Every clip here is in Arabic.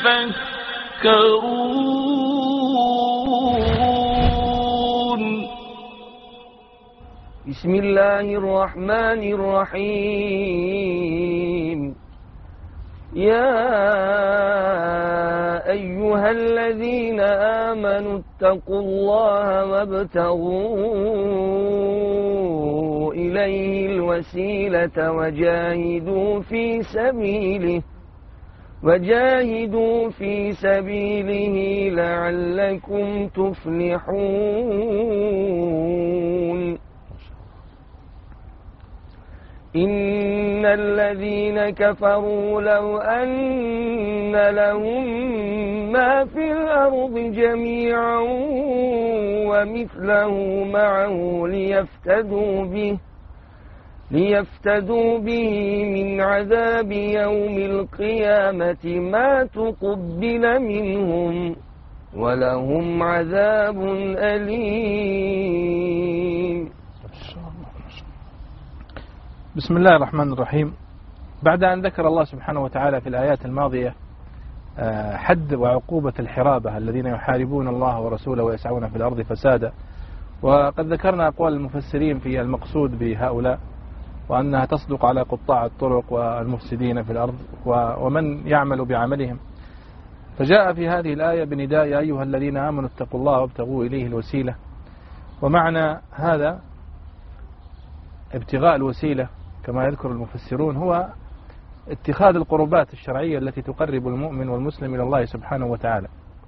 يتفكرون. بسم الله الرحمن الرحيم. يا أيها الذين آمنوا اتقوا الله وابتغوا إليه الوسيلة وجاهدوا في سبيله لعلكم تفلحون. إن الذين كفروا لو أن لهم ما في الأرض جميعا ومثله معه ليفتدوا به من عذاب يوم القيامة ما تقبل منهم ولهم عذاب أليم. بسم الله الرحمن الرحيم. بعد أن ذكر الله سبحانه وتعالى في الآيات الماضية حد وعقوبة الحرابة الذين يحاربون الله ورسوله ويسعون في الأرض فسادا، وقد ذكرنا أقوال المفسرين في المقصود بهؤلاء وأنها تصدق على قطاع الطرق والمفسدين في الأرض ومن يعمل بعملهم. فجاء في هذه الآية بنداء يا أيها الذين آمنوا اتقوا الله وابتغوا إليه الوسيلة، ومعنى هذا ابتغاء الوسيلة كما يذكر المفسرون هو اتخاذ القربات الشرعية التي تقرب المؤمن والمسلم إلى الله سبحانه وتعالى.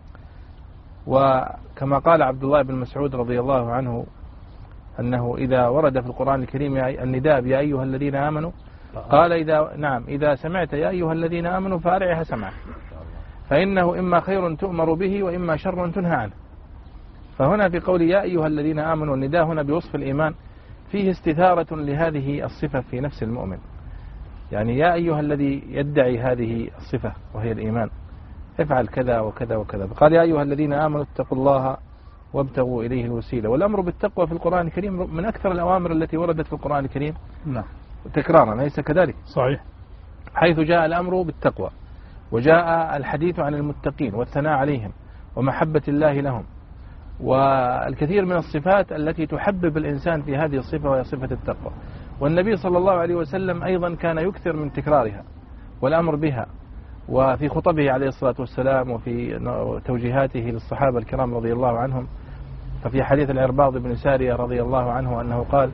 وكما قال عبد الله بن مسعود رضي الله عنه أنه إذا ورد في القرآن الكريم النداء يا أيها الذين آمنوا قال إذا سمعت يا أيها الذين آمنوا فأرعها سمعك، فإنه إما خير تؤمر به وإما شر تنهى عنه. فهنا في قول يا أيها الذين آمنوا النداء هنا بوصف الإيمان فيه استثارة لهذه الصفة في نفس المؤمن، يعني يا أيها الذي يدعي هذه الصفة وهي الإيمان افعل كذا وكذا وكذا. فقال يا أيها الذين آمنوا اتقوا الله وابتغوا إليه الوسيلة. والأمر بالتقوى في القرآن الكريم من أكثر الأوامر التي وردت في القرآن الكريم تكرارا، ليس كذلك؟ صحيح. حيث جاء الأمر بالتقوى وجاء الحديث عن المتقين والثناء عليهم ومحبة الله لهم، والكثير من الصفات التي تحبب الإنسان في هذه الصفة وهي صفة التقوى. والنبي صلى الله عليه وسلم أيضا كان يكثر من تكرارها والأمر بها، وفي خطبه عليه الصلاة والسلام وفي توجيهاته للصحابة الكرام رضي الله عنهم. ففي حديث العرباض بن سارية رضي الله عنه أنه قال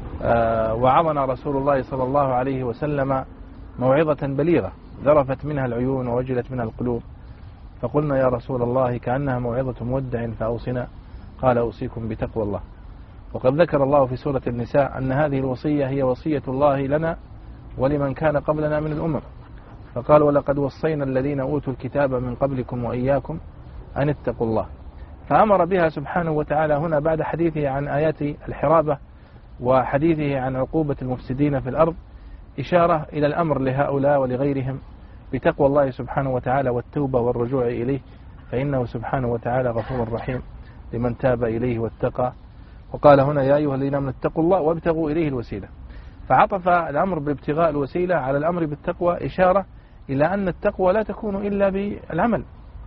وعظنا رسول الله صلى الله عليه وسلم موعظة بليغة ذرفت منها العيون ووجلت منها القلوب، فقلنا يا رسول الله كأنها موعظة مودع فأوصنا، قال أوصيكم بتقوى الله. وقد ذكر الله في سورة النساء أن هذه الوصية هي وصية الله لنا ولمن كان قبلنا من الأمم، فقال ولقد وصينا الذين أوتوا الكتاب من قبلكم وإياكم أن اتقوا الله. فأمر بها سبحانه وتعالى هنا بعد حديثه عن آيات الحرابة وحديثه عن عقوبة المفسدين في الأرض إشارة إلى الأمر لهؤلاء ولغيرهم بتقوى الله سبحانه وتعالى والتوبة والرجوع إليه، فإنه سبحانه وتعالى غفور رحيم لمن تاب إليه واتقى. وقال هنا يا أيها الذين آمنوا اتقوا الله وابتغوا إليه الوسيلة، فعطف الأمر بابتغاء الوسيلة على الأمر بالتقوى إشارة إلى أن التقوى لا تكون إلا بالعمل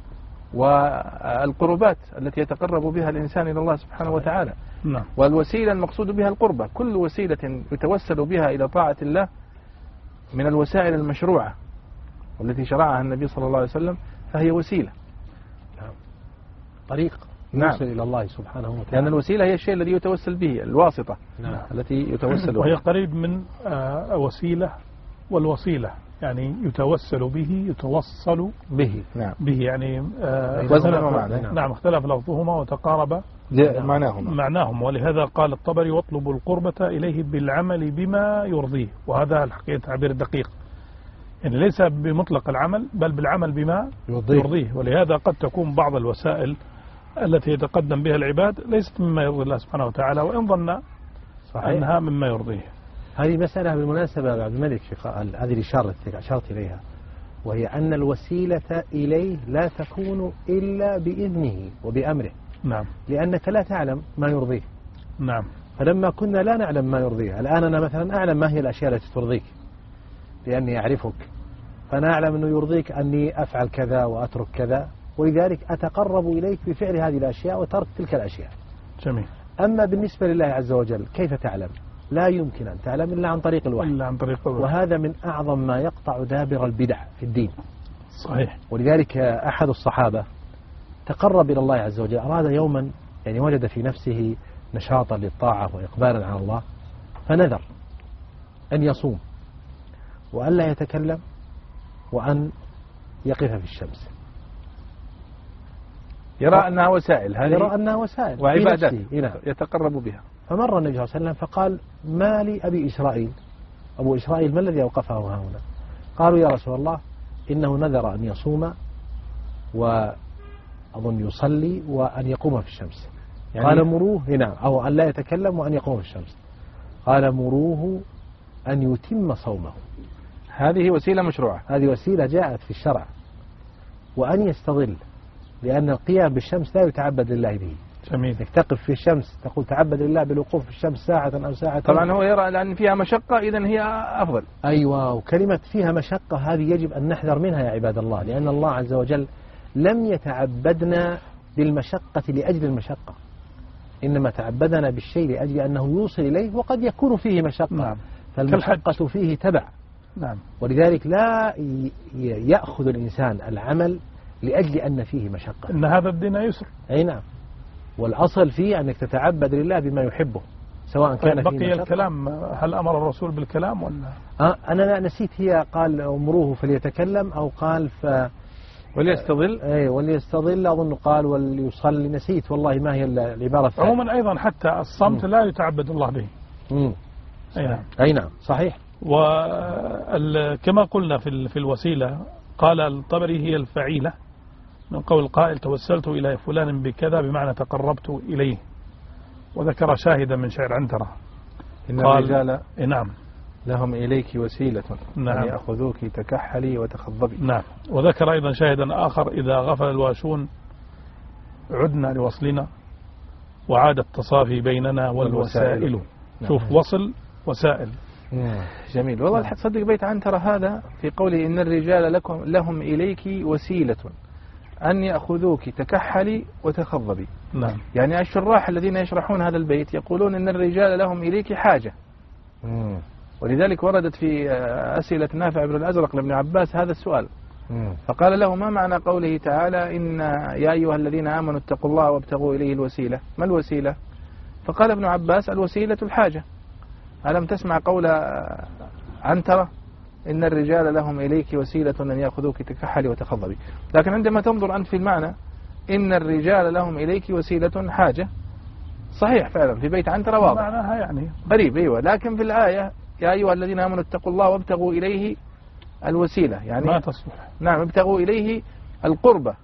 والقربات التي يتقرب بها الإنسان إلى الله سبحانه وتعالى. والوسيلة المقصود بها القربة، كل وسيلة يتوسل بها إلى طاعة الله من الوسائل المشروعة والتي شرعها النبي صلى الله عليه وسلم فهي وسيلة، طريق يوصل إلى الله سبحانه وتعالى، لأن الوسيلة هي الشيء الذي يتوسل به، الواسطة التي يتوسل وهي قريب من وسيلة والوسيلة، يعني يتوسل به يتوصل به به يعني نعم اختلف لفظهما وتقارب معناهما، ولهذا قال الطبري واطلبوا القربة إليه بالعمل بما يرضيه، وهذا الحقيقة تعبير دقيق، يعني ليس بمطلق العمل بل بالعمل بما يرضيه. ولهذا قد تكون بعض الوسائل التي يتقدم بها العباد ليست مما يرضي الله سبحانه وتعالى وإن ظن أنها مما يرضيه. هذه مسألة بالمناسبة يا عبد الملك، هذه الإشارة التي أشرت إليها، وهي أن الوسيلة إليه لا تكون إلا بإذنه وبأمره. نعم. لأنك لا تعلم ما يرضيه. نعم. فلما كنا لا نعلم ما يرضيه، الآن أنا مثلا أعلم ما هي الأشياء التي ترضيك لأني أعرفك، فأنا أعلم أنه يرضيك أني أفعل كذا وأترك كذا، ولذلك أتقرب إليك بفعل هذه الأشياء وترك تلك الأشياء. جميل. أما بالنسبة لله عز وجل كيف تعلم؟ لا يمكن أن تعلم إلا عن طريق الوحي، إلا عن طريق الوحي. وهذا من أعظم ما يقطع دابر البدع في الدين. صحيح. ولذلك أحد الصحابة تقرب إلى الله عز وجل، أراد يوما يعني وجد في نفسه نشاطا للطاعة وإقبالا على الله، فنذر أن يصوم وأن لا يتكلم وأن يقف في الشمس. يرى أنها وسائل، هذه يرى أنها وسائل وعبادات يتقرب بها. فمر النبي صلى الله عليه وسلم فقال: ما لي أبي إسرائيل، أبو إسرائيل ما الذي أوقفه ها هنا؟ قالوا: يا رسول الله إنه نذر أن يصوم وأظن يصلي وأن يقوم في الشمس. يعني قال مروه، نعم، أو أن لا يتكلم وأن يقوم في الشمس. قال مروه أن يتم صومه. هذه وسيلة مشروعة، هذه وسيلة جاءت في الشرع. وأن يستظل، لأن القيام بالشمس لا يتعبد لله به. جميل. تقف في الشمس تقول تعبد لله بالوقوف في الشمس ساعة أو ساعة. طبعا هو يرى لأن فيها مشقة إذن هي أفضل. أيوة، وكلمة فيها مشقة هذه يجب أن نحذر منها يا عباد الله، لأن الله عز وجل لم يتعبدنا بالمشقة لأجل المشقة، إنما تعبدنا بالشيء لأجل أنه يوصل إليه، وقد يكون فيه مشقة. نعم. فالمشقة فيه تبع. نعم. ولذلك لا يأخذ الإنسان العمل لأجل أن فيه مشقة. إن هذا الدين يسر. أي نعم. والأصل فيه أنك تتعبد لله بما يحبه، سواء كان فيه بقي الكلام. هل أمر الرسول بالكلام ولا؟ أنا نسيت، هي قال أمروه فليتكلم أو قال وليستظل. أي وليستظل أظن قال وليصلي، نسيت والله ما هي العبارة الثانية. عموما أيضا حتى الصمت لا يتعبد الله به. أي نعم. أي نعم صحيح. وكما قلنا في الوسيلة، قال الطبري هي الفعيلة من قول القائل: توسلت إلى فلان بكذا، بمعنى تقربت إليه. وذكر شاهدا من شعر عنترة: إن الرجال نعم لهم إليك وسيلة، نعم، أن يأخذوك تكحلي وتخضبي. نعم. وذكر أيضا شاهدا آخر: إذا غفل الواشون عدنا لوصلنا، وعاد التصافي بيننا والوسائل. شوف، نعم. وصل وسائل. جميل والله. نعم. تصدق بيت عنترة هذا في قوله: إن الرجال لهم إليك وسيلة أن يأخذوك تكحلي وتخضبي. نعم. يعني الشراح الذين يشرحون هذا البيت يقولون إن الرجال لهم إليك حاجة. ولذلك وردت في أسئلة نافع بن الأزرق لابن عباس هذا السؤال، فقال له: ما معنى قوله تعالى: إن يا أيها الذين آمنوا اتقوا الله وابتغوا إليه الوسيلة؟ ما الوسيلة؟ فقال ابن عباس: الوسيلة الحاجة. ألم تسمع قول عنترة: إن الرجال لهم إليك وسيلة أن يأخذوك تكحلي وتخضبي؟ لكن عندما تنظر أنت في المعنى، إن الرجال لهم إليك وسيلة حاجة، صحيح فعلا في بيت عنترة واضح معناها يعني قريب. أيوة. لكن في الآية: يا أيها الذين آمنوا اتقوا الله وابتغوا إليه الوسيلة، يعني ما تصلح. نعم، ابتغوا إليه القربة.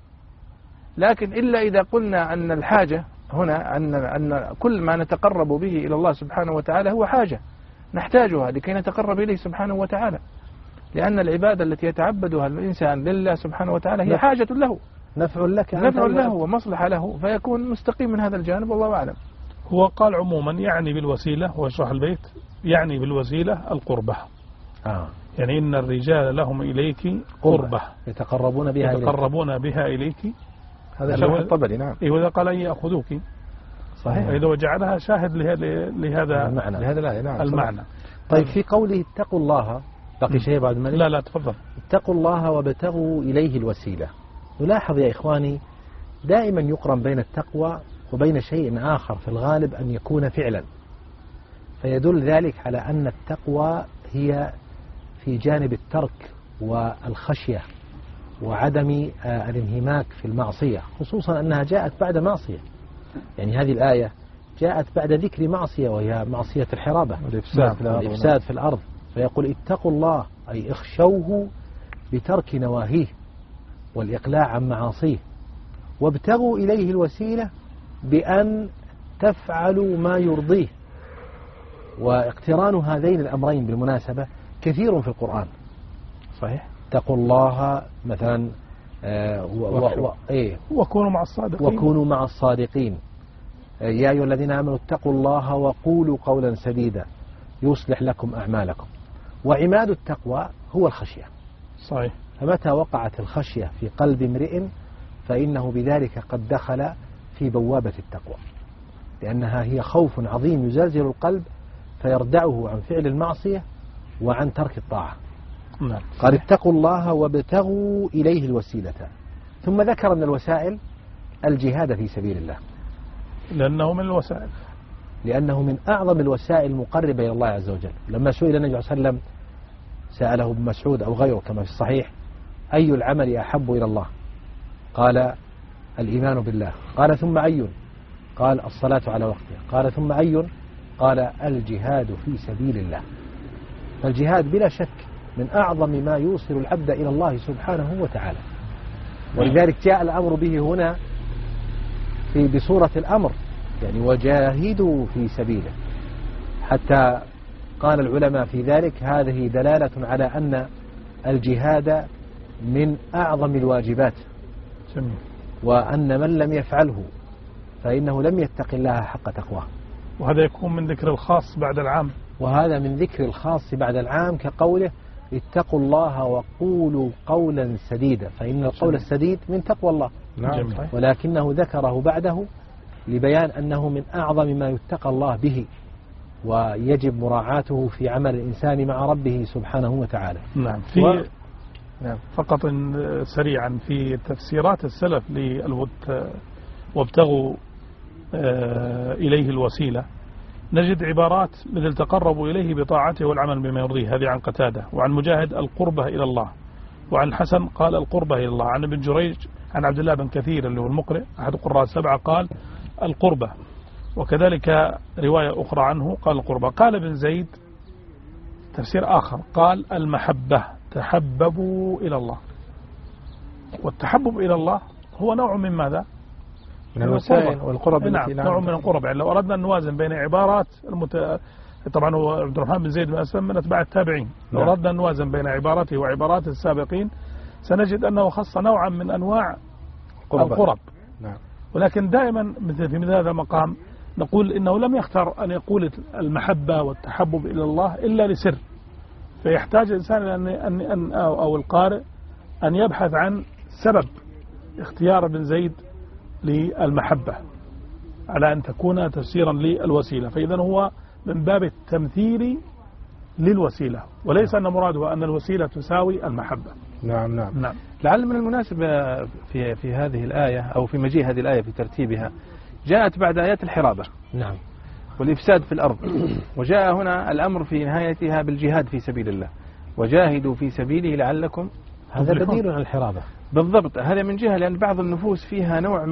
لكن إلا إذا قلنا أن الحاجة هنا أن كل ما نتقرب به إلى الله سبحانه وتعالى هو حاجة نحتاجها لكي نتقرب إليه سبحانه وتعالى، لأن العبادة التي يتعبدها الإنسان لله سبحانه وتعالى هي حاجة له، نفع لك، نفع له ومصلحة له، فيكون مستقيم من هذا الجانب، والله أعلم. هو قال عموما يعني بالوسيلة، ويشرح البيت يعني بالوسيلة القربة. يعني إن الرجال لهم إليك قربة يتقربون بها إليك. هذا شرح الطبري. نعم. وإذا قال أن يأخذوك، صحيح، وإذا وجعلها شاهد لهذا المعنى، لهذا لا. نعم. المعنى. طيب في قوله اتقوا الله بقي شيء بعد الملك؟ لا تفضل. اتقوا الله وابتغوا إليه الوسيلة. نلاحظ يا إخواني دائما يقرن بين التقوى وبين شيء آخر في الغالب أن يكون فعلا، فيدل ذلك على أن التقوى هي في جانب الترك والخشية وعدم الانهماك في المعصية، خصوصا أنها جاءت بعد معصية. يعني هذه الآية جاءت بعد ذكر معصية، وهي معصية الحرابة والإفساد في الأرض. فيقول اتقوا الله أي اخشوه بترك نواهيه والإقلاع عن معاصيه، وابتغوا إليه الوسيلة بأن تفعلوا ما يرضيه. واقتران هذين الأمرين بالمناسبة كثير في القرآن. صحيح. اتقوا الله مثلا وكونوا مع الصادقين. يا أيها الذين آمنوا اتقوا الله وقولوا قولا سديدا يصلح لكم أعمالكم. وعماد التقوى هو الخشية. صحيح. فمتى وقعت الخشية في قلب امرئ فإنه بذلك قد دخل في بوابة التقوى، لأنها هي خوف عظيم يزلزل القلب فيردعه عن فعل المعصية وعن ترك الطاعة. قال اتقوا الله وابتغوا إليه الوسيلة، ثم ذكر من الوسائل الجهاد في سبيل الله، لأنه من أعظم الوسائل المقربة إلى الله عز وجل. لما سئل النبي صلى الله عليه وسلم، سأله ابن مسعود أو غيره كما في الصحيح، أي العمل أحب إلى الله؟ قال الإيمان بالله. قال ثم أي؟ قال الصلاة على وقتها. قال ثم أي؟ قال الجهاد في سبيل الله. فالجهاد بلا شك من أعظم ما يوصل العبد إلى الله سبحانه وتعالى، ولذلك جاء الأمر به هنا بصورة الأمر، يعني وجاهدوا في سبيله، حتى قال العلماء في ذلك هذه دلالة على أن الجهاد من أعظم الواجبات، وأن من لم يفعله فإنه لم يتق الله حق تقواه. وهذا يكون من ذكر الخاص بعد العام، وهذا من ذكر الخاص بعد العام، كقوله اتقوا الله وقولوا قولا سديدا، فإن القول السديد من تقوى الله. ولكنه ذكره بعده لبيان أنه من أعظم ما يتقى الله به، ويجب مراعاته في عمل الإنسان مع ربه سبحانه وتعالى. نعم. فقط سريعا في تفسيرات السلف وابتغوا إليه الوسيلة، نجد عبارات مثل تقربوا إليه بطاعته والعمل بما يرضيه، هذه عن قتادة، وعن مجاهد القربة إلى الله، وعن الحسن قال القربة إلى الله، عن ابن جريج عن عبد الله بن كثير اللي هو المقرئ أحد قراء السبعة قال القربة، وكذلك رواية أخرى عنه قال القربة. قال ابن زيد تفسير آخر قال المحبة، تحببوا إلى الله، والتحبب إلى الله هو نوع من ماذا؟ من الوسائل والقرب. نعم، نوع من القرب. يعني لو أردنا أن نوازن بين عبارات طبعا هو عبد الرحمن بن زيد بن أسلم من أتباع التابعين، لو أردنا أن نوازن بين عبارته وعبارات السابقين سنجد أنه خص نوعا من أنواع القرب. نعم. ولكن دائما في مثل هذا المقام نقول إنه لم يختار أن يقول المحبة والتحبب إلى الله إلا لسر، فيحتاج الإنسان أو القارئ أن يبحث عن سبب اختيار ابن زيد للمحبة على أن تكون تفسيرا للوسيلة، فإذا هو من باب التمثيل للوسيلة، وليس أن مراده أن الوسيلة تساوي المحبة. نعم. لعل من المناسب في هذه الآية أو في مجيء هذه الآية في ترتيبها جاءت بعد آيات الحرابة والإفساد في الأرض، وجاء هنا الأمر في نهايتها بالجهاد في سبيل الله، وجاهدوا في سبيله لعلكم. هذا بديل عن الحرابة بالضبط. هذا من جهة لأن بعض النفوس فيها نوع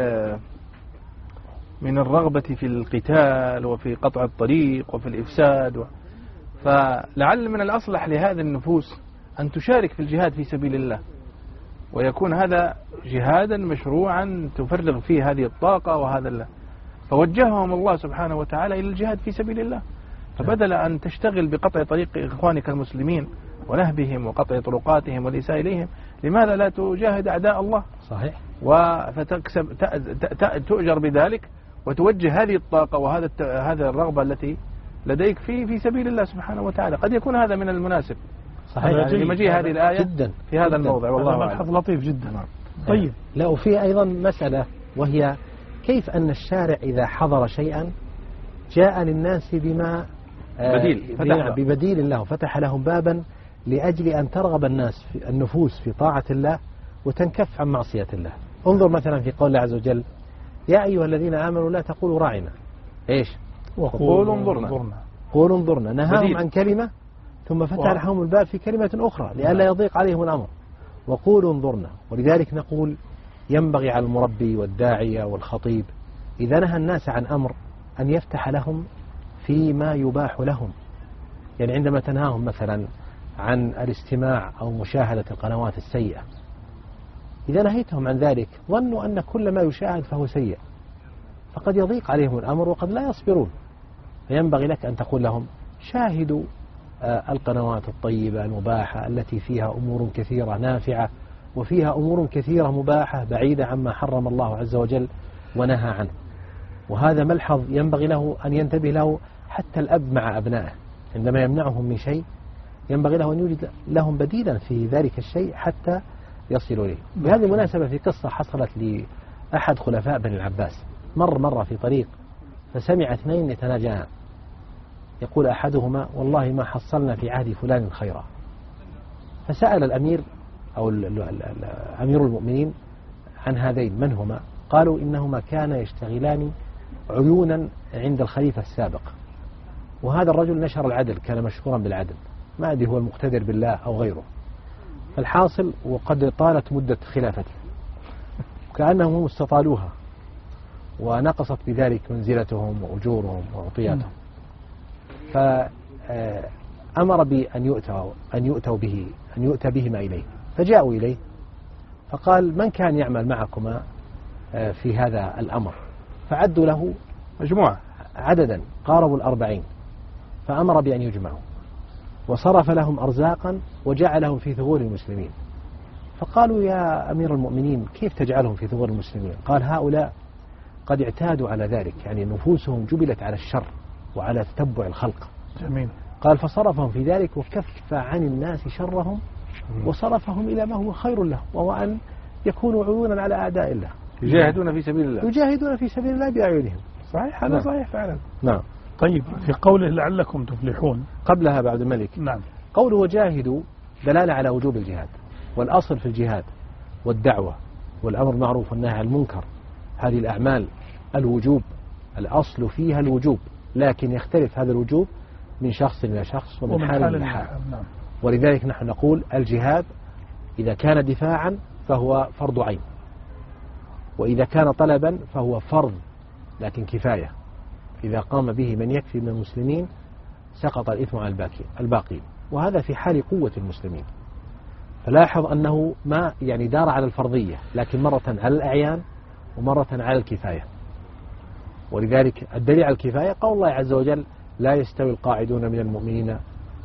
من الرغبة في القتال وفي قطع الطريق وفي الإفساد فلعل من الأصلح لهذه النفوس أن تشارك في الجهاد في سبيل الله، ويكون هذا جهادا مشروعا تفرغ فيه هذه الطاقة وهذا الله، فوجههم الله سبحانه وتعالى إلى الجهاد في سبيل الله. فبدل أن تشتغل بقطع طريق إخوانك المسلمين ونهبهم وقطع طرقاتهم والإساءة إليهم، لماذا لا تجاهد أعداء الله؟ صحيح. فتكسب تؤجر بذلك وتوجه هذه الطاقة وهذا الرغبة التي لديك في سبيل الله سبحانه وتعالى. قد يكون هذا من المناسب. صحيح. يعني لمجيء هذه الآية جدا في هذا الموضع، والله مبحث لطيف جدا. طيب. لا، وفي أيضا مسألة، وهي كيف أن الشارع إذا حضر شيئا جاء للناس بما ببديل له، فتح لهم بابا لأجل أن ترغب النفوس في طاعة الله وتنكف عن معصية الله. انظر مثلا في قول الله عز وجل يا أيها الذين آمنوا لا تقولوا راعنا، إيش؟ وقولوا انظرنا. قولوا انظرنا، نهاهم عن كلمة ثم فتح لهم الباب في كلمة أخرى لئلا يضيق عليهم الأمر. وقولوا انظرنا. ولذلك نقول ينبغي على المربي والداعية والخطيب إذا نهى الناس عن أمر أن يفتح لهم فيما يباح لهم. يعني عندما تنهاهم مثلا عن الاستماع أو مشاهدة القنوات السيئة، إذا نهيتهم عن ذلك ظنوا أن كل ما يشاهد فهو سيء، فقد يضيق عليهم الأمر وقد لا يصبرون. فينبغي لك أن تقول لهم شاهدوا القنوات الطيبة المباحة التي فيها أمور كثيرة نافعة وفيها أمور كثيرة مباحة بعيدة عما حرم الله عز وجل ونهى عنه. وهذا ملحظ ينبغي له أن ينتبه له حتى الأب مع أبنائه عندما يمنعهم من شيء، ينبغي له أن يوجد لهم بديلا في ذلك الشيء حتى يصلوا إليه. بهذه المناسبة في قصة حصلت لأحد خلفاء بني العباس، مرة في طريق فسمع اثنين يتناجيان، يقول أحدهما والله ما حصلنا في عهد فلان خيرا. فسأل الأمير أو أمير المؤمنين عن هذين من هما؟ قالوا إنهما كانا يشتغلان عيونا عند الخليفة السابق، وهذا الرجل نشر العدل، كان مشهورا بالعدل، ما أدري هو المقتدر بالله أو غيره. فالحاصل وقد طالت مدة خلافته كأنهم هم استطالوها، ونقصت بذلك منزلتهم وأجورهم وعطياتهم. فأمر بأن يؤتى بهما إليه، فجاءوا إليه فقال من كان يعمل معكما في هذا الأمر؟ فعدوا له مجموعة عددا قاربوا 40، فأمر بأن يجمعوا، وصرف لهم أرزاقا وجعلهم في ثغور المسلمين. فقالوا يا أمير المؤمنين كيف تجعلهم في ثغور المسلمين؟ قال هؤلاء قد اعتادوا على ذلك، يعني نفوسهم جبلت على الشر وعلى تتبع الخلق. جميل. قال فصرفهم في ذلك وكف عن الناس شرهم وصرفهم إلى ما هو خير له، وهو أن يكونوا عيونا على أعداء الله، يجاهدون في سبيل الله، يجاهدون في سبيل الله بأعينهم. صحيح، هذا صحيح فعلا. نعم. طيب في قوله لعلكم تفلحون قبلها بعد الملك، نعم، قوله وجاهدوا دلالة على وجوب الجهاد، والأصل في الجهاد والدعوة والأمر بالمعروف والنهي عن المنكر، هذه الأعمال الوجوب، الأصل فيها الوجوب، لكن يختلف هذا الوجوب من شخص إلى شخص ومن حال إلى حال. نعم. ولذلك نحن نقول الجهاد إذا كان دفاعا فهو فرض عين، وإذا كان طلبا فهو فرض لكن كفاية، إذا قام به من يكفي من المسلمين سقط الإثم على الباقين، وهذا في حال قوة المسلمين. فلاحظ أنه ما يعني دار على الفرضية، لكن مرة على الأعيان ومرة على الكفاية. ولذلك الدليل على الكفاية قول الله عز وجل لا يستوي القاعدون من المؤمنين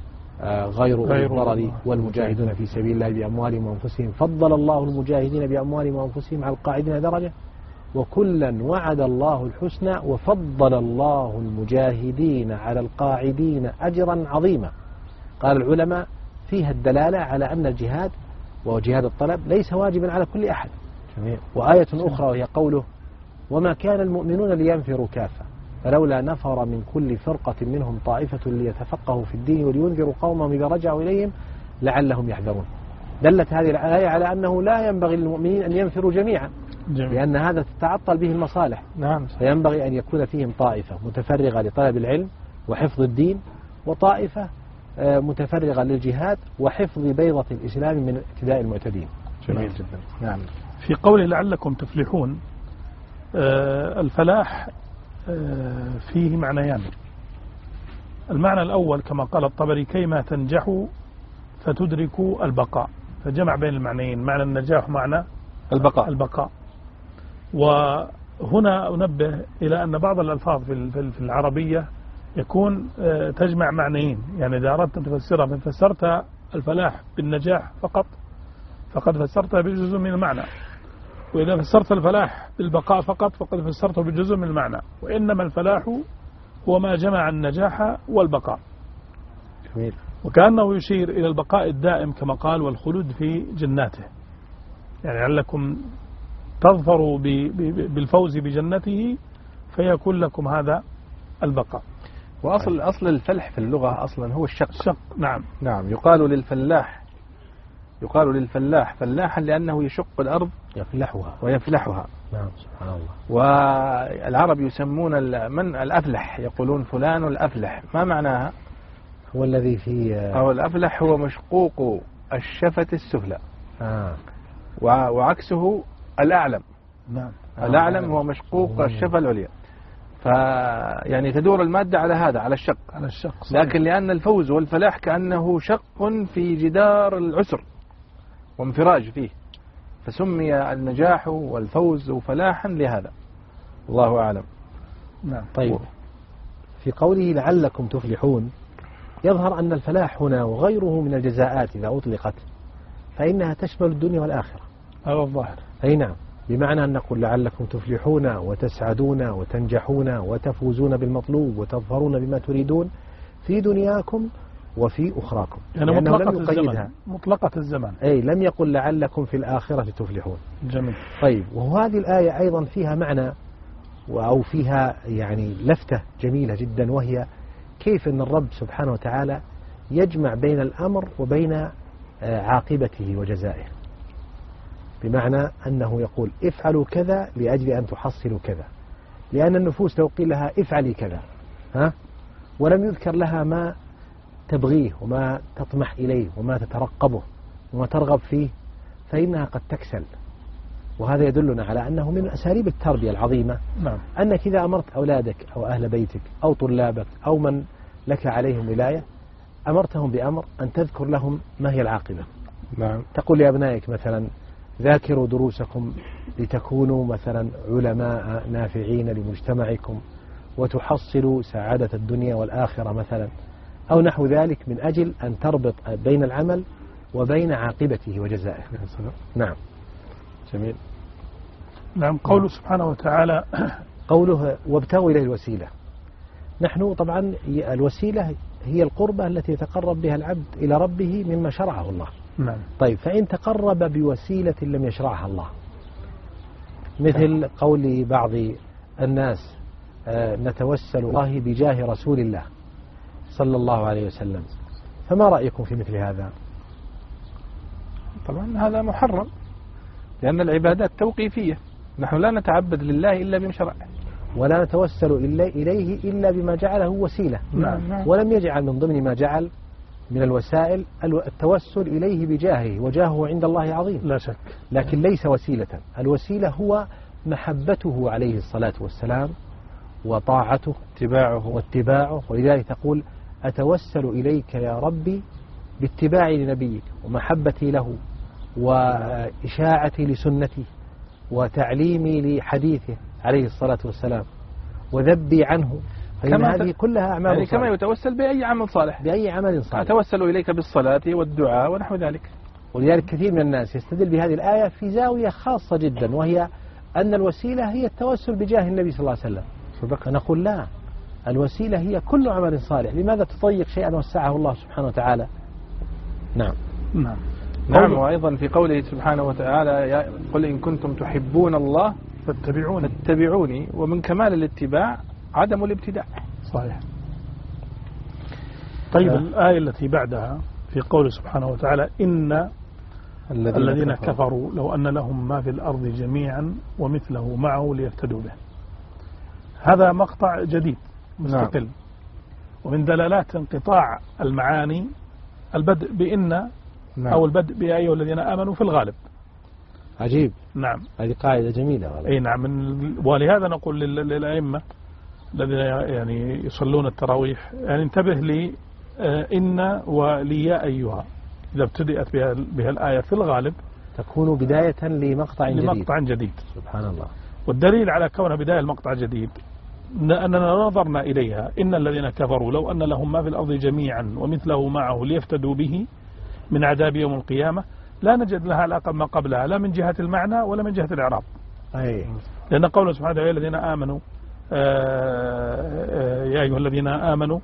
غير الضرر والمجاهدون في سبيل الله بأموالهم وأنفسهم فضل الله المجاهدين بأموالهم وأنفسهم على القاعدين درجة وكلا وعد الله الحسنى وفضل الله المجاهدين على القاعدين أجرا عظيما. قال العلماء فيها الدلالة على أن الجهاد وجهاد الطلب ليس واجبا على كل أحد. وآية أخرى وهي قوله وما كان المؤمنون لينفروا كافة فلولا نفر من كل فرقة منهم طائفة ليتفقهوا في الدين ولينذروا قومهم إذا رجعوا إليهم لعلهم يحذرون. دلت هذه الآية على أنه لا ينبغي للمؤمنين أن ينفروا جميعا، لأن هذا تتعطل به المصالح. نعم. فينبغي أن يكون فيهم طائفة متفرغة لطلب العلم وحفظ الدين، وطائفة متفرغة للجهاد وحفظ بيضة الإسلام من اعتداء المعتدين. جميل جدا. نعم. في قوله لعلكم تفلحون الفلاح فيه معنيان. المعنى الأول كما قال الطبري كيما تنجحوا فتدركوا البقاء، فجمع بين المعنيين، معنى النجاح ومعنى البقاء. وهنا أنبه إلى أن بعض الألفاظ في العربية يكون تجمع معنيين، يعني إذا أردت أن تفسرها فسرت الفلاح بالنجاح فقد فسرتها بجزء من المعنى، وإذا فسرت الفلاح بالبقاء فقط فقد فسرته بجزء من المعنى. وإنما الفلاح هو ما جمع النجاح والبقاء. جميل. وكأنه يشير إلى البقاء الدائم كما قال والخلود في جناته، يعني لعلكم تظفروا بالفوز بجنته فيكون لكم هذا البقاء. وأصل الفلح في اللغة أصلا هو الشق. نعم. يقال للفلاح فلاحا لأنه يشق الأرض ويفلحها. نعم سبحان الله. والعرب يسمون من الأفلح، يقولون فلان الأفلح. ما معناها؟ هو الذي في أو الأفلح هو مشقوق الشفة السفلى. وعكسه الأعلم. نعم. الأعلم هو مشقوق الشفة العليا. يعني تدور المادة على هذا، على الشق. لكن لأن الفوز والفلاح كأنه شق في جدار العسر وانفراج فيه، فسمي النجاح والفوز فلاحا لهذا. الله أعلم. نعم. طيب في قوله لعلكم تفلحون يظهر أن الفلاح هنا وغيره من الجزاءات إذا أطلقت فإنها تشمل الدنيا والآخرة. هذا الظاهر. أي نعم. بمعنى أن نقول لعلكم تفلحون وتسعدون وتنجحون وتفوزون بالمطلوب وتظفرون بما تريدون في دنياكم وفي أخراكم، يعني مطلقة الزمان أي لم يقل لعلكم في الآخرة تفلحون. جميل. طيب، وهذه الآية أيضا فيها معنى أو فيها يعني لفتة جميلة جدا، وهي كيف أن الرب سبحانه وتعالى يجمع بين الأمر وبين عاقبته وجزائه، بمعنى أنه يقول افعلوا كذا لأجل أن تحصلوا كذا، لأن النفوس لو قيل لها افعلي كذا ولم يذكر لها ما تبغيه وما تطمح إليه وما تترقبه وما ترغب فيه فإنها قد تكسل. وهذا يدلنا على أنه من أساليب التربية العظيمة. نعم. أنك إذا أمرت أولادك أو أهل بيتك أو طلابك أو من لك عليهم ولاية أمرتهم بأمر أن تذكر لهم ما هي العاقبة. نعم. تقول لأبنائك مثلا ذاكروا دروسكم لتكونوا مثلا علماء نافعين لمجتمعكم وتحصلوا سعادة الدنيا والآخرة مثلا، أو نحو ذلك، من أجل أن تربط بين العمل وبين عاقبته وجزائه. نعم. جميل. نعم. قوله سبحانه وتعالى قوله وابتغوا إليه الوسيلة. نحن طبعا الوسيلة هي القربة التي يتقرب بها العبد إلى ربه مما شرعه الله. نعم. طيب، فإن تقرب بوسيلة لم يشرعها الله، مثل قول بعض الناس نتوسل الله بجاه رسول الله صلى الله عليه وسلم، فما رأيكم في مثل هذا؟ طبعا هذا محرم، لأن العبادات توقيفية، نحن لا نتعبد لله إلا بما شرع، ولا نتوسل إليه إلا بما جعله وسيلة. نعم. ولم يجعل من ضمن ما جعل من الوسائل التوسل إليه بجاهه، وجاهه عند الله عظيم لا شك، لكن ليس وسيلة. الوسيلة هو محبته عليه الصلاة والسلام وطاعته واتباعه. ولذلك تقول أتوسل إليك يا ربي باتباعي لنبيك ومحبتي له وإشاعتي لسنته وتعليمي لحديثه عليه الصلاة والسلام وذبي عنه. فإن هذه كلها أعمال يعني كما يتوسل بأي عمل صالح. بأي عمل صالح. أتوسل إليك بالصلاة والدعاء ونحو ذلك. ولذلك كثير من الناس يستدل بهذه الآية في زاوية خاصة جدا، وهي أن الوسيلة هي التوسل بجاه النبي صلى الله عليه وسلم. فنقول لا، الوسيلة هي كل عمل صالح. لماذا تضيق شيئا وسعه الله سبحانه وتعالى؟ نعم. نعم. نعم. وأيضا في قوله سبحانه وتعالى قل إن كنتم تحبون الله فاتبعوني، ومن كمال الاتباع عدم الابتداع. صحيح. طيب، الآية التي بعدها في قوله سبحانه وتعالى إن الذين كفروا لو أن لهم ما في الأرض جميعا ومثله معه ليفتدوا به. هذا مقطع جديد مستقل. نعم. ومن دلالات انقطاع المعاني البدء بإن. نعم. أو البدء بأي أيها الذين آمنوا في الغالب. عجيب. نعم. هذه قاعدة جميلة. أي نعم. ولهذا نقول للأئمة الذين يعني يصلون التراويح يعني انتبه لي إن وليا أيها، إذا ابتدأت بها الآية في الغالب تكون بداية لمقطع جديد. سبحان الله. والدليل على كونها بداية المقطع جديد أننا نظرنا إليها إن الذين كفروا لو أن لهم ما في الأرض جميعا ومثله معه ليفتدوا به من عذاب يوم القيامة، لا نجد لها علاقة ما قبلها، لا من جهة المعنى ولا من جهة الإعراب. لأن قوله سبحانه وتعالى يا الذين آمنوا يا أيها الذين آمنوا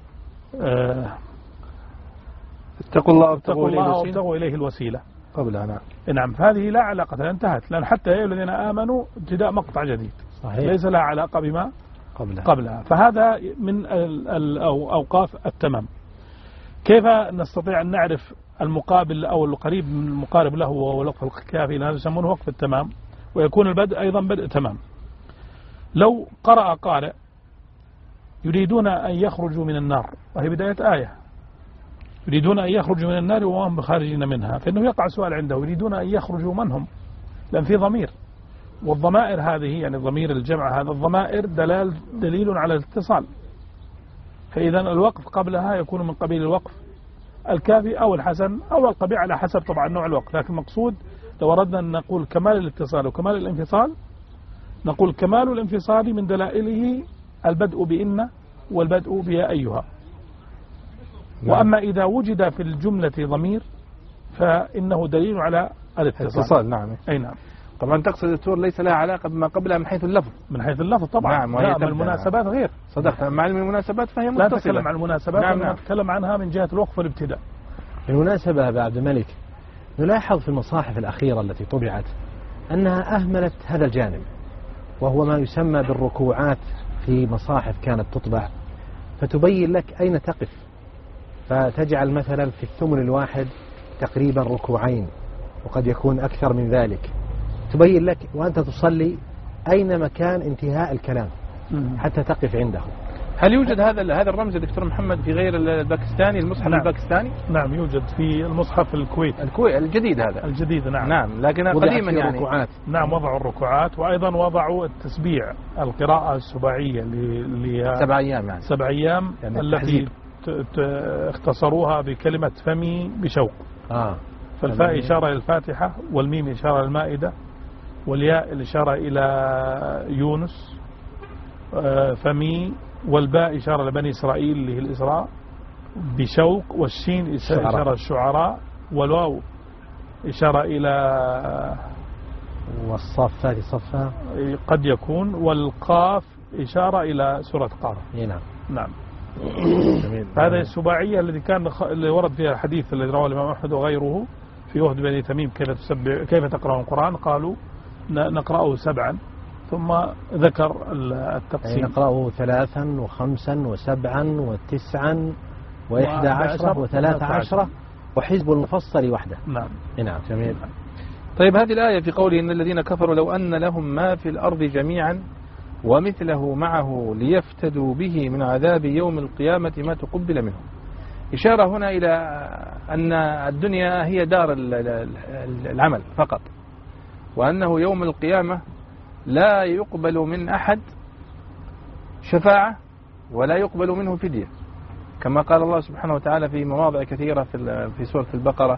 اتقوا الله وابتغوا إليه الوسيلة قبلها. نعم. فهذه لا علاقة لها، انتهت، لأن حتى يا أيها الذين آمنوا ابتداء مقطع جديد. صحيح. ليس لها علاقة بما قبلها. فهذا من أوقاف التمام. كيف نستطيع أن نعرف المقابل أو القريب من المقارب له وهو الوقف الكافي؟ هذا يسمونه وقف التمام، ويكون البدء أيضا بدء تمام. لو قرأ قارئ يريدون أن يخرجوا من النار، وهي بداية آية، يريدون أن يخرجوا من النار وهم بخارجين منها، فإنه يقع سؤال عنده يريدون أن يخرجوا من هم؟ لأن في ضمير، والضمائر هذه يعني ضمير الجمع، هذا الضمائر دليل على الاتصال، فإذا الوقف قبلها يكون من قبيل الوقف الكافي أو الحسن أو القبيح على حسب طبعا نوع الوقف. لكن المقصود لو أردنا أن نقول كمال الاتصال وكمال الانفصال، نقول كمال الانفصال من دلائله البدء بإن والبدء بيا أيها. وأما إذا وجد في الجملة ضمير فإنه دليل على الاتصال. نعم. أي نعم. طبعا تقصد السور ليس لها علاقة بما قبلها من حيث اللفظ. من حيث اللفظ طبعا. نعم. لا المناسبات غير. صدقت. مع المناسبات فهي متصلة. لا نتكلم عن المناسبات. نعم. نتكلم عنها من جهة الوقف والابتداء. بالمناسبة أبا عبد الملك، نلاحظ في المصاحف الأخيرة التي طبعت أنها أهملت هذا الجانب، وهو ما يسمى بالركوعات في مصاحف كانت تطبع، فتبين لك أين تقف، فتجعل مثلا في الثمن الواحد تقريبا ركوعين، وقد يكون أكثر من ذلك، تبين لك وأنت تصلي أين مكان انتهاء الكلام حتى تقف عنده. هل يوجد هذا الرمز دكتور محمد في غير الباكستاني، المصحف؟ نعم. الباكستاني؟ نعم يوجد في المصحف الكويت الجديد هذا. الجديد نعم. نعم لكن قديما يعني الركوعات. نعم وضعوا الركوعات، وأيضا وضعوا التسبيع، القراءة السباعية اللي 7 أيام يعني 7 أيام يعني التي اختصروها بكلمة فمي بشوق. فالفاء إشارة إلى الفاتحة، والميم إشارة إلى المائدة، والياء الإشارة إلى يونس، فمي، والباء إشارة لبني إسرائيل اللي هي الإسراء بشوق، والشين إشارة الشعراء، والواو إشارة إلى والصافات صفا قد يكون، والقاف إشارة إلى سورة قاف. نعم. نعم. هذه السباعية اللي ورد فيها الحديث الذي رواه الإمام أحمد وغيره في وفد بني تميم كيف تقرأ القرآن، قالوا نقرأه 7، ثم ذكر التقسيم، يعني نقرأه 3 و5 و7 و9 و11 و13 وحزب المفصل وحده. نعم. نعم جميل. طيب هذه الآية في قوله إن الذين كفروا لو أن لهم ما في الأرض جميعا ومثله معه ليفتدوا به من عذاب يوم القيامة ما تقبل منهم، إشارة هنا إلى أن الدنيا هي دار العمل فقط، وأنه يوم القيامة لا يقبل من أحد شفاعة ولا يقبل منه فدية، كما قال الله سبحانه وتعالى في مواضع كثيرة في سورة البقرة: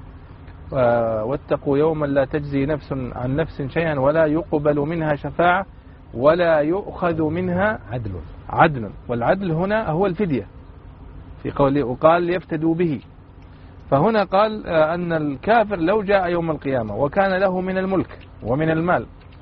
واتقوا يوما لا تجزي نفس عن نفس شيئا ولا يقبل منها شفاعة ولا يؤخذ منها عدل. والعدل هنا هو الفدية في قوله وقال ليفتدوا به. فهنا قال أن الكافر لو جاء يوم القيامة وكان له من الملك ومن المال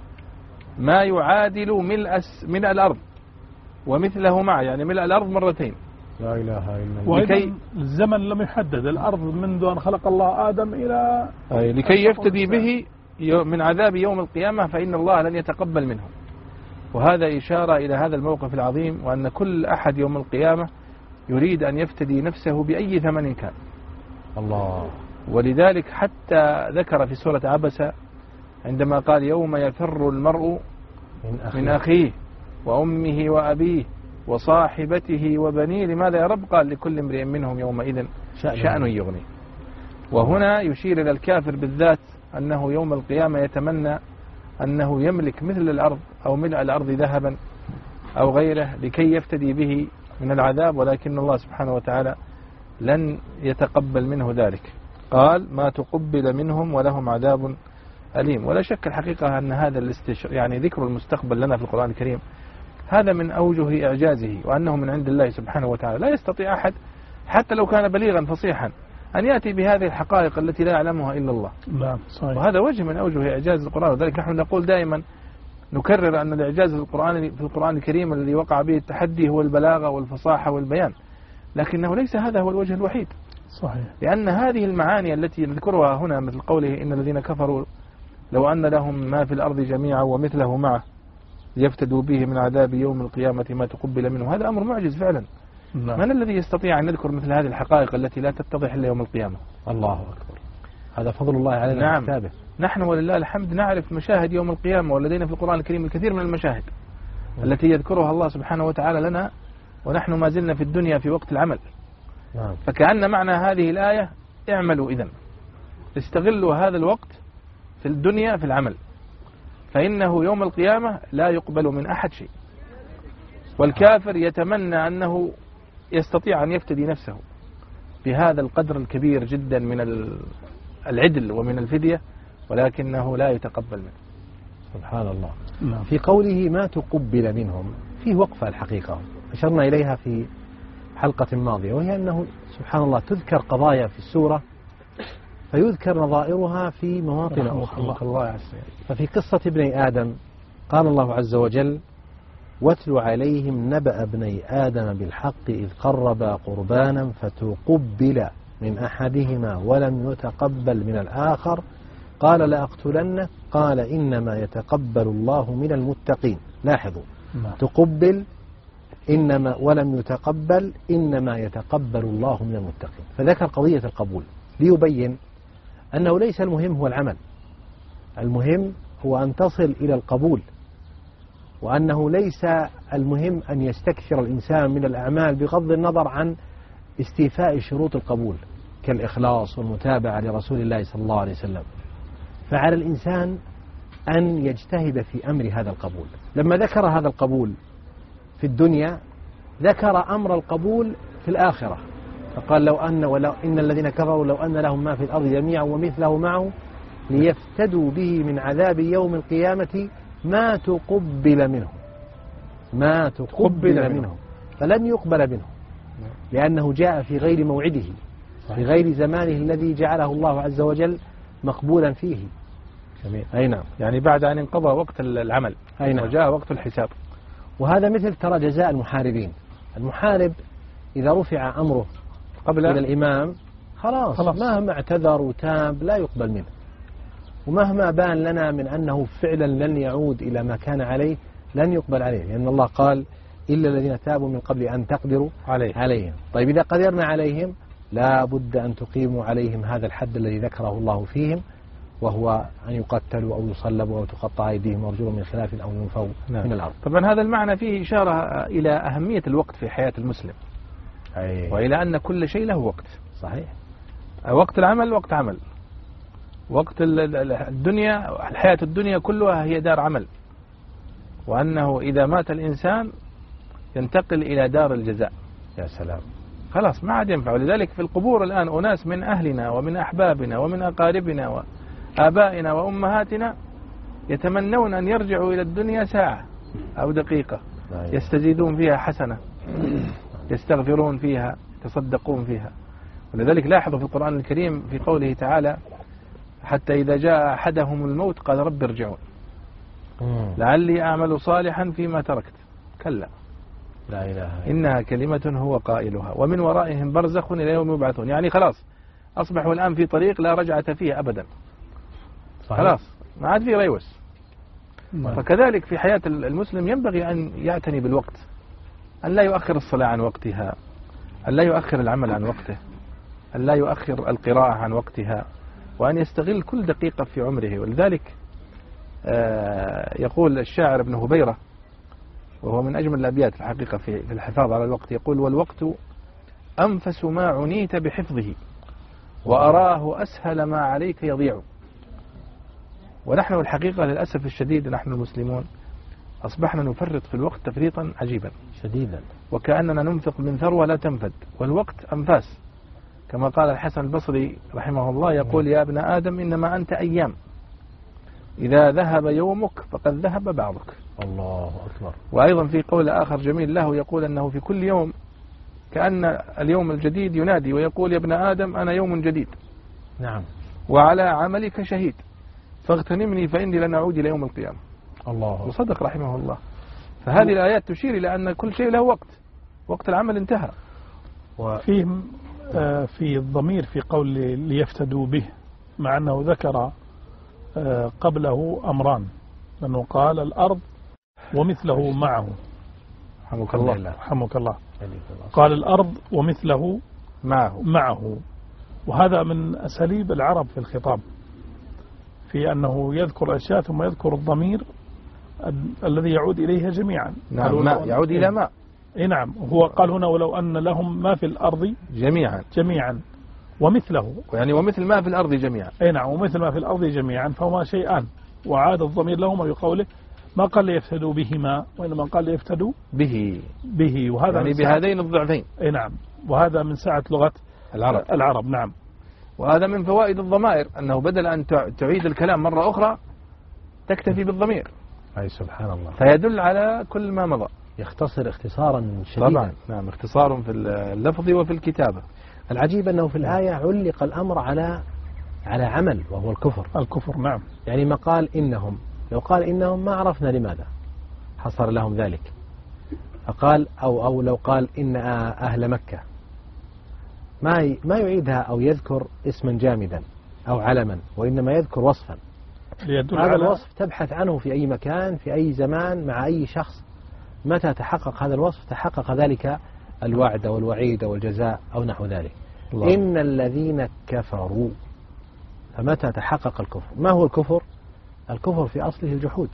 ما يعادل ملء الأرض ومثله معه، يعني ملء الأرض مرتين. لا إله إلا الله. وأيضا الزمن لم يحدد، الأرض منذ أن خلق الله آدم إلى لكي يفتدي به من عذاب يوم القيامة، فإن الله لن يتقبل منه. وهذا إشارة إلى هذا الموقف العظيم، وأن كل أحد يوم القيامة يريد أن يفتدي نفسه بأي ثمن كان. الله. ولذلك حتى ذكر في سورة عبسة عندما قال: يوم يفر المرء من أخيه وأمه وأبيه وصاحبته وبنيه، لماذا يا رب؟ قال: لكل امرئ منهم يومئذ شأن يغني. وهنا يشير إلى الكافر بالذات أنه يوم القيامة يتمنى أنه يملك مثل الأرض أو ملء الأرض ذهبا أو غيره لكي يفتدي به من العذاب، ولكن الله سبحانه وتعالى لن يتقبل منه ذلك. قال: ما تقبل منهم ولهم عذاب أليم. ولا شك الحقيقة أن هذا يعني ذكر المستقبل لنا في القرآن الكريم هذا من أوجه إعجازه، وأنه من عند الله سبحانه وتعالى. لا يستطيع أحد حتى لو كان بليغا فصيحا أن يأتي بهذه الحقائق التي لا يعلمها إلا الله. لا صحيح. وهذا وجه من أوجه إعجاز القرآن. وذلك نحن نقول دائما، نكرر أن الإعجاز في القرآن الكريم الذي وقع به التحدي هو البلاغة والفصاحة والبيان، لكنه ليس هذا هو الوجه الوحيد. صحيح. لأن هذه المعاني التي نذكرها هنا مثل قوله: إن الذين كفروا لو أن لهم ما في الأرض جميعا ومثله معه ليفتدوا به من عذاب يوم القيامة ما تقبل منه، هذا أمر معجز فعلا. من الذي يستطيع أن يذكر مثل هذه الحقائق التي لا تتضح إلا يوم القيامة؟ الله أكبر. هذا فضل الله علينا. نعم. كتابه. نحن ولله الحمد نعرف مشاهد يوم القيامة، ولدينا في القرآن الكريم الكثير من المشاهد التي يذكرها الله سبحانه وتعالى لنا، ونحن ما زلنا في الدنيا في وقت العمل. نعم. فكأن معنى هذه الآية: اعملوا إذن، استغلوا هذا الوقت في الدنيا في العمل، فإنه يوم القيامة لا يقبل من أحد شيء. والكافر يتمنى أنه يستطيع أن يفتدي نفسه بهذا القدر الكبير جدا من العدل ومن الفدية، ولكنه لا يتقبل منه. سبحان الله. في قوله ما تقبل منهم فيه وقفة الحقيقة أشرنا إليها في حلقة ماضية، وهي أنه سبحان الله تذكر قضايا في السورة فيذكر نظائرها في مواطن أخرى. ففي قصة ابني آدم قال الله عز وجل: واتل عليهم نبأ ابني آدم بالحق إذ قربا قربانا فتقبل من أحدهما ولم يتقبل من الآخر قال لأقتلنك قال إنما يتقبل الله من المتقين. لاحظوا، تقبل إنما ولم يتقبل إنما يتقبل الله من المتقين. فذكر قضية القبول ليبين أنه ليس المهم هو العمل، المهم هو أن تصل إلى القبول، وأنه ليس المهم أن يستكثر الإنسان من الأعمال بغض النظر عن استيفاء شروط القبول كالإخلاص والمتابعة لرسول الله صلى الله عليه وسلم. فعلى الإنسان أن يجتهد في أمر هذا القبول. لما ذكر هذا القبول في الدنيا ذكر أمر القبول في الآخرة، فقال ولو إن الذين كفروا لو أن لهم ما في الأرض جميعا ومثله معه ليفتدوا به من عذاب يوم القيامة ما تقبل منهم فلن يقبل منه، لأنه جاء في غير موعده، في غير زمانه الذي جعله الله عز وجل مقبولا فيه. جميل. أي نعم، يعني بعد أن انقضى وقت العمل وجاء وقت الحساب. وهذا مثل ترى جزاء المحاربين. المحارب إذا رفع أمره إلى الإمام خلاص مهما اعتذر وتاب لا يقبل منه، ومهما بان لنا من أنه فعلا لن يعود إلى ما كان عليه لن يقبل عليه، لأن الله قال إلا الذين تابوا من قبل أن تقدروا عليهم. طيب إذا قدرنا عليهم لا بد أن تقيموا عليهم هذا الحد الذي ذكره الله فيهم، وهو أن يقتلوا أو يصلبوا أو تقطع أيديهم وأرجلهم من خلاف أو ينفوا من الأرض. طبعا هذا المعنى فيه إشارة إلى أهمية الوقت في حياة المسلم، وإلى أن كل شيء له وقت. صحيح. وقت العمل وقت عمل، وقت الدنيا الحياة الدنيا كلها هي دار عمل، وأنه إذا مات الإنسان ينتقل إلى دار الجزاء. يا سلام، خلاص ما عاد ينفع. ولذلك في القبور الآن أناس من أهلنا ومن أحبابنا ومن أقاربنا وآبائنا وأمهاتنا يتمنون أن يرجعوا إلى الدنيا ساعة أو دقيقة يستزيدون فيها حسنة، يستغفرون فيها، يتصدقون فيها. ولذلك لاحظوا في القرآن الكريم في قوله تعالى: حتى إذا جاء أحدهم الموت قال رب ارجعون لعلي أعمل صالحا فيما تركت كلا لا إله إنها كلمة هو قائلها ومن ورائهم برزخ إلى يوم يبعثون. يعني خلاص أصبحوا الآن في طريق لا رجعة فيه أبدا. صحيح. خلاص ما عاد في ريوس. فكذلك في حياة المسلم ينبغي أن يعتني بالوقت، أن لا يؤخر الصلاة عن وقتها، أن لا يؤخر العمل عن وقته، أن لا يؤخر القراءة عن وقتها، وأن يستغل كل دقيقة في عمره. ولذلك يقول الشاعر ابن هبيرة، وهو من أجمل الأبيات في الحقيقة في الحفاظ على الوقت، يقول: والوقت أنفس ما عنيت بحفظه وأراه أسهل ما عليك يضيع. ونحن الحقيقة للأسف الشديد نحن المسلمون أصبحنا نفرط في الوقت تفريطا عجيبا شديدا، وكأننا ننفق من ثروة لا تنفد، والوقت أنفاس. كما قال الحسن البصري رحمه الله يقول: يا ابن آدم إنما أنت أيام، إذا ذهب يومك فقد ذهب بعضك. الله أكبر. وأيضا في قول آخر جميل له يقول أنه في كل يوم كأن اليوم الجديد ينادي ويقول: يا ابن آدم أنا يوم جديد. نعم. وعلى عملك شهيد فاغتنمني فإني لن أعود إلى يوم القيامة. الله. وصدق رحمه الله. فهذه الآيات تشير إلى أن كل شيء له وقت، وقت العمل انتهى. وفيهم في الضمير في قول ليفتدوا به، مع أنه ذكر قبله أمران، لأنه قال الأرض ومثله معه. حمك الله. حمك الله. قال الأرض ومثله معه. وهذا من أساليب العرب في الخطاب، في أنه يذكر أشياء ثم يذكر الضمير الذي يعود إليها جميعا. نعم، ما يعود إلى ما. نعم. هو قال هنا: ولو أن لهم ما في الأرض جميعا ومثله، يعني ومثل ما في الأرض جميعا. نعم، ومثل ما في الأرض جميعا، فهما شيئان. وعاد الضمير لهما بقوله ما قال ليفتدوا بهما، وإنما قال ليفتدوا به. وهذا يعني بهذين الضعفين. نعم. وهذا من سعة لغة العرب. نعم. وهذا من فوائد الضمائر، أنه بدل أن تعيد الكلام مرة أخرى تكتفي بالضمير. أي سبحان الله. فيدل على كل ما مضى، يختصر اختصارا شديدا. طبعا. نعم، اختصار في اللفظ وفي الكتابة. العجيب أنه في الآية علق الأمر على على عمل وهو الكفر. الكفر نعم. يعني ما قال إنهم، لو قال إنهم ما عرفنا لماذا حصل لهم ذلك. فقال أو لو قال إن أهل مكة، ما يعيدها أو يذكر اسما جامدا أو علما، وإنما يذكر وصفا. هذا الوصف تبحث عنه في أي مكان في أي زمان مع أي شخص، متى تحقق هذا الوصف تحقق ذلك الوعد والوعيد والجزاء أو نحو ذلك. إن الذين كفروا، فمتى تحقق الكفر؟ ما هو الكفر؟ الكفر في أصله الجحود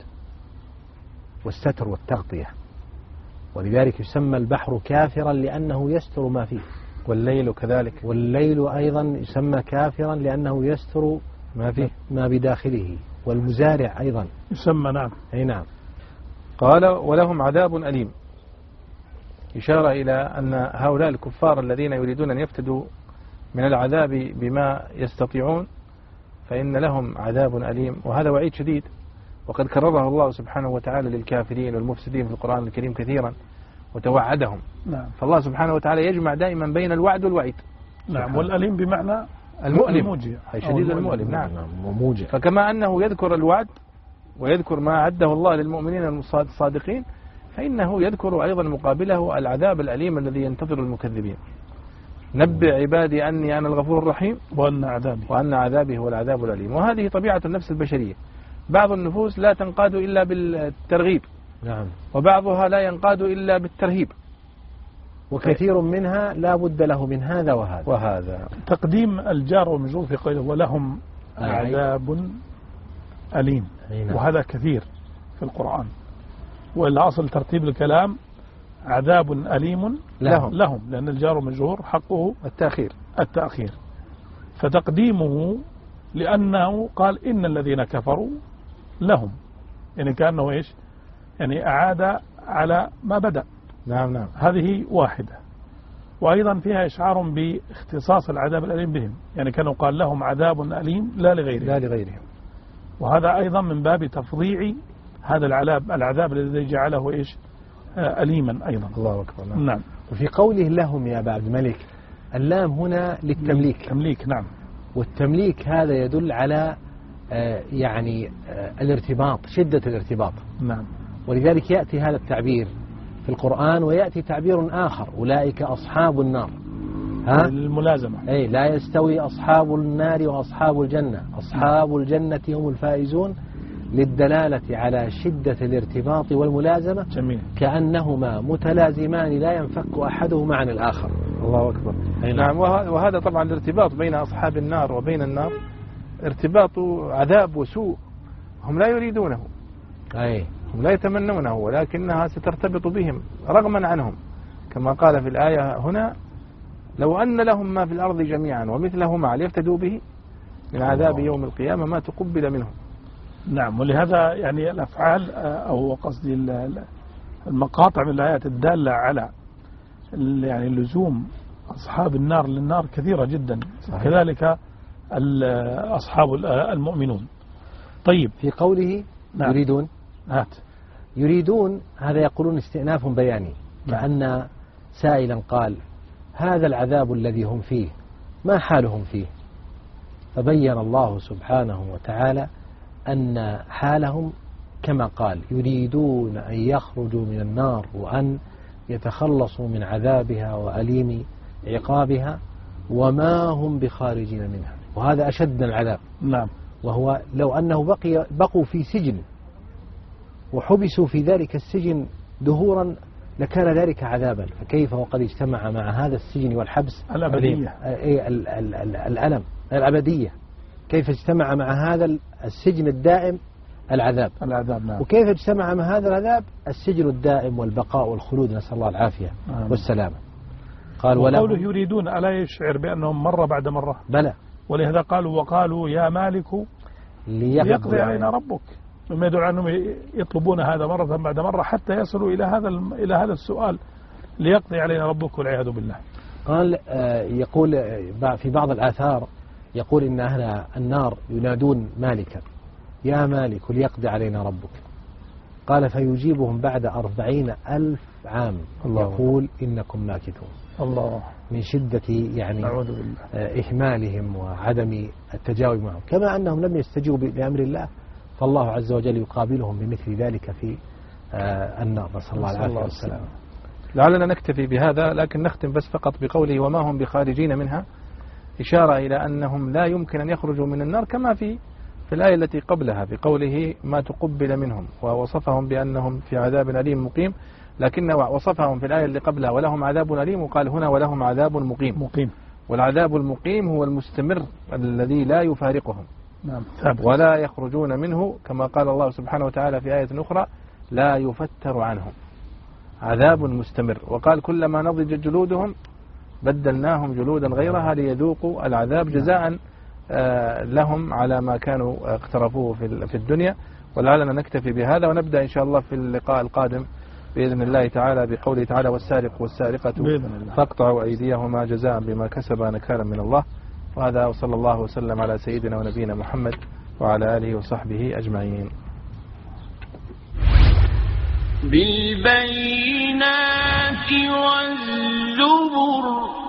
والستر والتغطية، ولذلك يسمى البحر كافرا لأنه يستر ما فيه، والليل كذلك، والليل أيضا يسمى كافرا لأنه يستر ما فيه ما بداخله، والمزارع أيضا يسمى نعم. أي نعم. قال ولهم عذاب أليم، إشارة إلى أن هؤلاء الكفار الذين يريدون أن يفتدوا من العذاب بما يستطيعون فإن لهم عذاب أليم، وهذا وعيد شديد، وقد كرره الله سبحانه وتعالى للكافرين والمفسدين في القرآن الكريم كثيرا وتوعدهم. نعم. فالله سبحانه وتعالى يجمع دائما بين الوعد والوعيد. نعم. والأليم بمعنى المؤلم، أي شديد المؤلم. نعم. وموجع. فكما أنه يذكر الوعد ويذكر ما أعده الله للمؤمنين الصادقين، فإنه يذكر أيضا مقابله العذاب الأليم الذي ينتظر المكذبين. نبئ عبادي أني أنا الغفور الرحيم وأن عذابي هو العذاب الأليم. وهذه طبيعة النفس البشرية، بعض النفوس لا تنقاد إلا بالترغيب، نعم، وبعضها لا ينقاد إلا بالترهيب، وكثير منها لا بد له من هذا وهذا. تقديم الجار والمجرور في قوله ولهم عذاب أليم، وهذا كثير في القرآن، والأصل ترتيب الكلام عذاب أليم لهم، لأن الجار والمجرور حقه التأخير. فتقديمه لأنه قال إن الذين كفروا لهم، يعني كأنه إيش، يعني أعاد على ما بدأ. نعم. هذه واحدة. وأيضا فيها إشعار باختصاص العذاب الأليم بهم، يعني كانوا قال لهم عذاب أليم لا لغيرهم. وهذا أيضا من باب تفضيع هذا العذاب الذي جعله إيش أليما أيضا. الله أكبر. نعم. وفي قوله لهم يا أبا عبد الملك، اللام هنا للتمليك. نعم. والتمليك هذا يدل على يعني الارتباط، شدة الارتباط. نعم. ولذلك يأتي هذا التعبير في القرآن، ويأتي تعبير آخر، أولئك أصحاب النار، الملازمة. أي لا يستوي أصحاب النار وأصحاب الجنة، أصحاب الجنة هم الفائزون، للدلالة على شدة الارتباط والملازمة. جميل. كأنهما متلازمان لا ينفك أحدهما عن الآخر. الله أكبر. نعم. وهذا طبعا الارتباط بين أصحاب النار وبين النار ارتباط عذاب وسوء، هم لا يريدونه، هم لا يتمنونه، ولكنها سترتبط بهم رغما عنهم، كما قال في الآية هنا لو أن لهم ما في الأرض جميعا ومثله معه ليفتدوا به من عذاب يوم القيامة ما تقبل منهم. نعم. ولهذا يعني الأفعال أو قصدي المقاطع من الآيات الدالة على يعني لزوم أصحاب النار للنار كثيرة جدا. صحيح. كذلك أصحاب المؤمنون. طيب في قوله نعم. يريدون هذا يقولون استئناف بياني، كأن سائلا قال هذا العذاب الذي هم فيه ما حالهم فيه، فبين الله سبحانه وتعالى أن حالهم كما قال يريدون أن يخرجوا من النار وأن يتخلصوا من عذابها وأليم عقابها وما هم بخارجين منها، وهذا أشد من العذاب. نعم. وهو لو أنه بقوا في سجن وحبسوا في ذلك السجن دهورا لكان ذلك عذابا، فكيف وقد اجتمع مع هذا السجن والحبس الأبدية، الألم الأبدية، كيف اجتمع مع هذا السجن الدائم العذاب. نعم. وكيف اجتمع مع هذا العذاب السجن الدائم والبقاء والخلود، نسأل الله العافية والسلامة. قال وقوله يريدون ألا يشعر بأنهم مرة بعد مرة؟ بلى. ولهذا وقالوا يا مالك ليقضي علينا ربك، مما يدل أنهم يطلبون هذا مرة بعد مرة حتى يصلوا إلى هذا السؤال ليقضي علينا ربك والعياذ بالله. قال يقول في بعض الآثار يقول إن أهل النار ينادون مالكا يا مالك ليقضي علينا ربك، قال فيجيبهم بعد 40,000 عام يقول إنكم ماكثون. الله. من شدة يعني إهمالهم وعدم التجاوب معهم، كما أنهم لم يستجيبوا لأمر الله، فالله عز وجل يقابلهم بمثل ذلك في النار. نسأل الله العافية والسلام. لعلنا نكتفي بهذا، لكن نختم بس فقط بقوله وما هم بخارجين منها، إشارة إلى أنهم لا يمكن أن يخرجوا من النار، كما في الآية التي قبلها بقوله ما تقبل منهم، ووصفهم بأنهم في عذاب أليم مقيم، لكن وصفهم في الآية اللي قبلها ولهم عذاب أليم، وقال هنا ولهم عذاب مقيم. والعذاب المقيم هو المستمر الذي لا يفارقهم ولا يخرجون منه، كما قال الله سبحانه وتعالى في آية أخرى لا يفتر عنهم، عذاب مستمر. وقال كلما نضجت جلودهم بدلناهم جلودا غيرها ليذوقوا العذاب جزاء لهم على ما كانوا اقترفوه في الدنيا. ولعلنا نكتفي بهذا، ونبدأ إن شاء الله في اللقاء القادم بإذن الله تعالى بقوله تعالى والسارق والسارقة فاقطعوا أيديهما جزاء بما كسبا نكالا من الله. وهذا وصلى الله وسلم على سيدنا ونبينا محمد وعلى آله وصحبه أجمعين. بالبينات والزبر